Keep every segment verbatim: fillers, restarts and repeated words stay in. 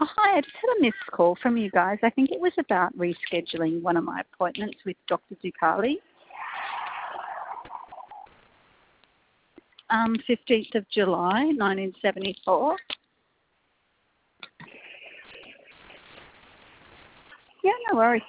Hi, I just had a missed call from you guys. I think it was about rescheduling one of my appointments with Doctor Ducali. Um, fifteenth of July, nineteen seventy-four. Yeah, no worries.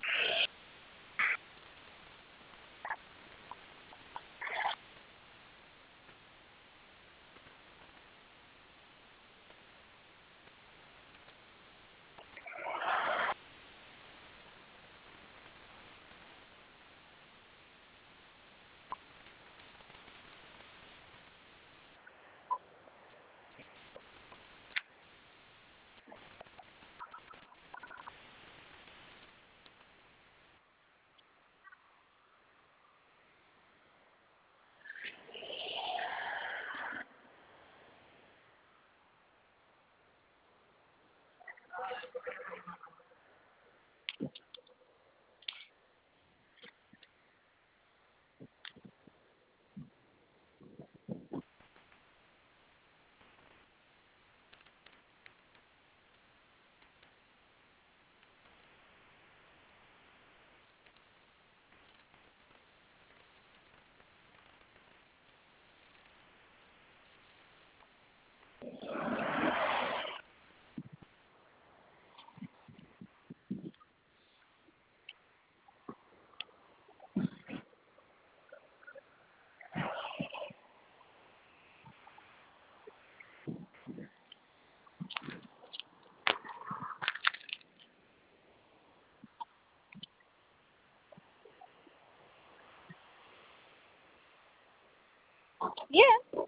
Yeah.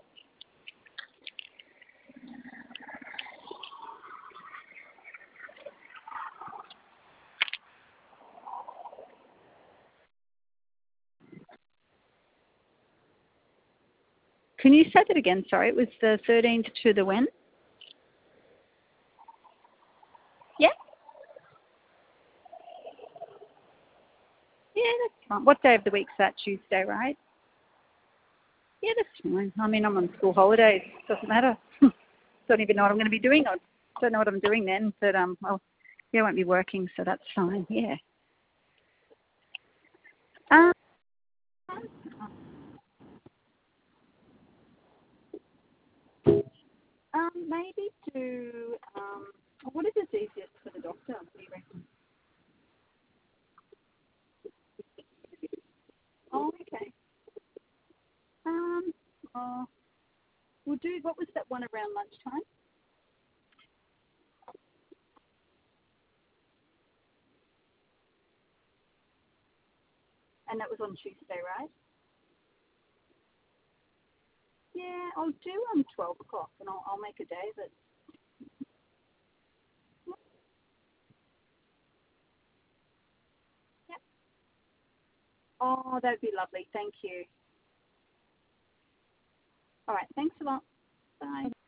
Can you say that again? Sorry, it was the thirteenth to the when? Yeah. Yeah, that's fine. What day of the week's that? Tuesday, right? Yeah, that's fine. I mean, I'm on school holidays. Doesn't matter. Don't even know what I'm going to be doing. I don't know what I'm doing then, but um, well, yeah, I won't be working, so that's fine. Yeah. Um, um maybe to um, what is the easiest for the doctor? Do you reckon? Oh, okay. Um, uh, we'll do. What was that one around lunchtime? And that was on Tuesday, right? Yeah, I'll do um twelve o'clock, and I'll I'll make a day of it. Yep. Oh, that'd be lovely. Thank you. All right. Thanks a lot. Bye.